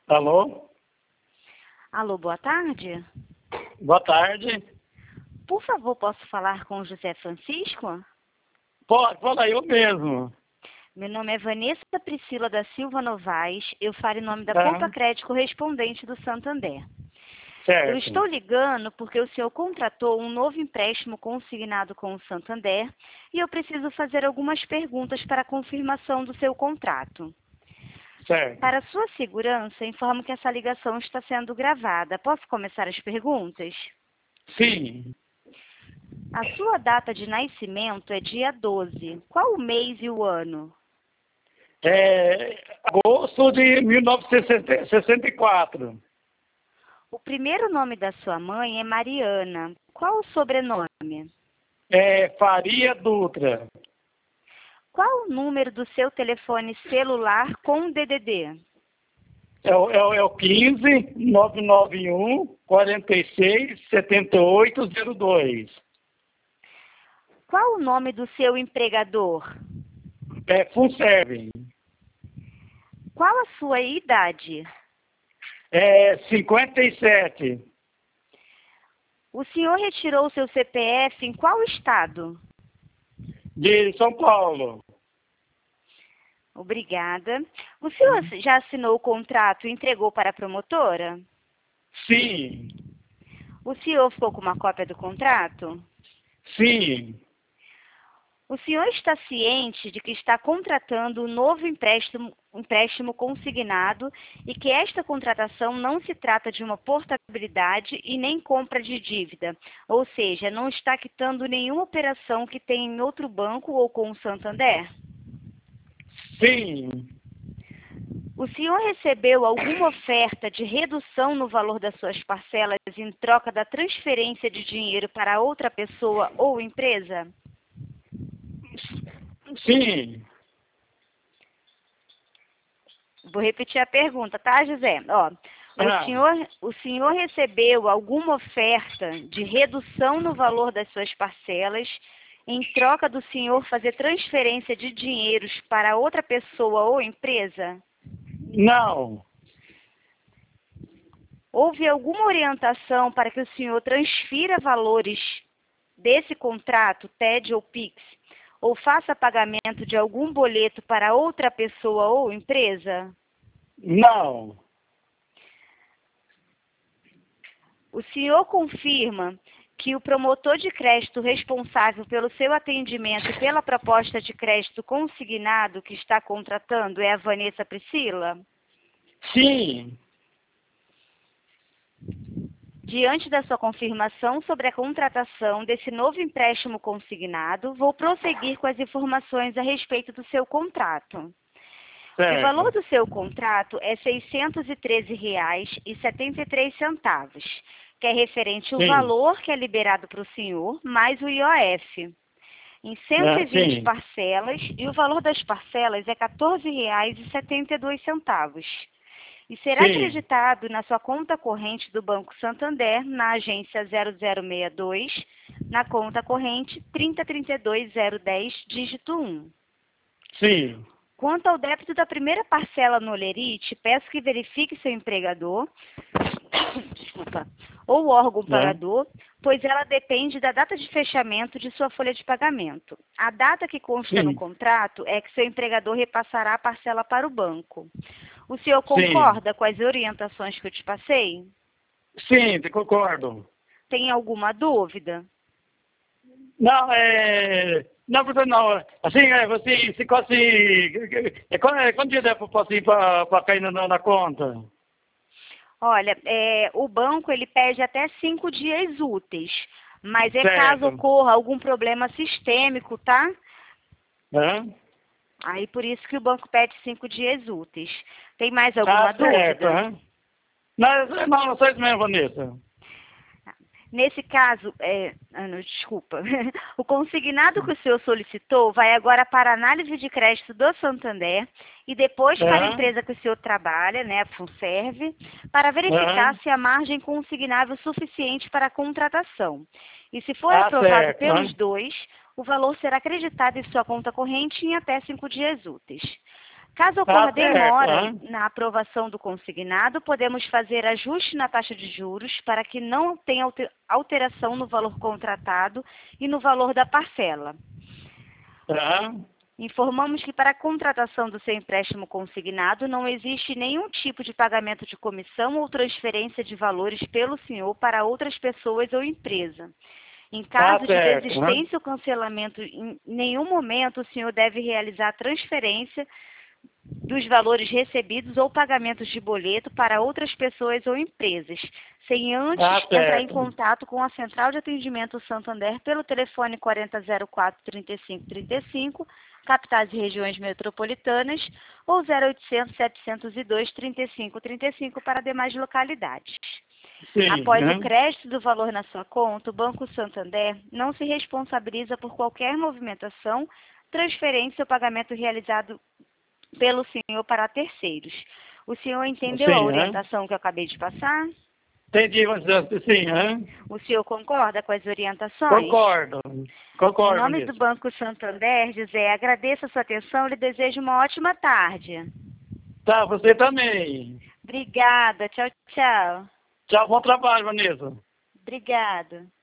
Alô? Alô, boa tarde. Boa tarde. Por favor, posso falar com o José Francisco? Pode, fala eu mesmo. Meu nome é Vanessa Priscila da Silva Novaes. Eu falo em nome da Tá. Conta Crédito Correspondente do Santander. Certo. Eu estou ligando porque o senhor contratou um novo empréstimo consignado com o Santander e eu preciso fazer algumas perguntas para a confirmação do seu contrato. Certo. Para sua segurança, informo que essa ligação está sendo gravada. Posso começar as perguntas? Sim. A sua data de nascimento é dia 12. Qual o mês e o ano? Agosto de 1964. O primeiro nome da sua mãe é Mariana. Qual o sobrenome? Faria Dutra. Qual o número do seu telefone celular com DDD? É o 15 991 46 7802. Qual o nome do seu empregador? Funserve. Qual a sua idade? 57. O senhor retirou seu CPF em qual estado? De São Paulo. Obrigada. O senhor já assinou o contrato e entregou para a promotora? Sim. O senhor ficou com uma cópia do contrato? Sim. O senhor está ciente de que está contratando um novo empréstimo consignado e que esta contratação não se trata de uma portabilidade e nem compra de dívida, ou seja, não está quitando nenhuma operação que tem em outro banco ou com o Santander? Sim. O senhor recebeu alguma oferta de redução no valor das suas parcelas em troca da transferência de dinheiro para outra pessoa ou empresa? Sim. Vou repetir a pergunta, tá, José? Ó, o senhor recebeu alguma oferta de redução no valor das suas parcelas em troca do senhor fazer transferência de dinheiros para outra pessoa ou empresa? Não. Houve alguma orientação para que o senhor transfira valores desse contrato, TED ou PIX, ou faça pagamento de algum boleto para outra pessoa ou empresa? Não. O senhor confirma que o promotor de crédito responsável pelo seu atendimento e pela proposta de crédito consignado que está contratando é a Vanessa Priscila? Sim. Diante da sua confirmação sobre a contratação desse novo empréstimo consignado, vou prosseguir com as informações a respeito do seu contrato. Certo. O valor do seu contrato é R$ 613,73, que é referente ao valor que é liberado para o senhor, mais o IOF, em 120 sim. parcelas, e o valor das parcelas é R$ 14,72. E será acreditado na sua conta corrente do Banco Santander, na agência 0062, na conta corrente 3032010, dígito 1. Sim. Quanto ao débito da primeira parcela no Olerite, peço que verifique seu empregador, ou órgão pagador, pois ela depende da data de fechamento de sua folha de pagamento. A data que consta no contrato é que seu empregador repassará a parcela para o banco. O senhor concorda com as orientações que eu te passei? Sim, concordo. Tem alguma dúvida? Não, não, professor, não. Assim, você consegue. Quanto dia eu posso ir para cair na conta? Olha, o banco ele pede até 5 dias úteis, mas Certo. caso ocorra algum problema sistêmico, tá? Aí por isso que o banco pede 5 dias úteis. Tem mais alguma dúvida? Não, só isso mesmo, Vanessa. Nesse caso, desculpa, o consignado que o senhor solicitou vai agora para a análise de crédito do Santander e depois para a empresa que o senhor trabalha, né, a Funserve, para verificar se a margem consignável é suficiente para a contratação. E se for aprovado pelos dois, o valor será acreditado em sua conta corrente em até 5 dias úteis. Caso ocorra certo, demora na aprovação do consignado, podemos fazer ajuste na taxa de juros para que não tenha alteração no valor contratado e no valor da parcela. Informamos que para a contratação do seu empréstimo consignado não existe nenhum tipo de pagamento de comissão ou transferência de valores pelo senhor para outras pessoas ou empresa. Em caso de desistência ou cancelamento, em nenhum momento o senhor deve realizar a transferência dos valores recebidos ou pagamentos de boleto para outras pessoas ou empresas, sem antes entrar em contato com a Central de Atendimento Santander pelo telefone 4004-3535, capitais e regiões metropolitanas, ou 0800-702-3535 para demais localidades. Sim, Após o crédito do valor na sua conta, o Banco Santander não se responsabiliza por qualquer movimentação, transferência ou pagamento realizado pelo senhor para terceiros. O senhor entendeu a orientação que eu acabei de passar? Entendi, sim. O senhor concorda com as orientações? Concordo. Em nome do Banco Santander, José, agradeço a sua atenção e lhe desejo uma ótima tarde. Tá, você também. Obrigada. Tchau, tchau. Tchau, bom trabalho, Vanessa. Obrigada.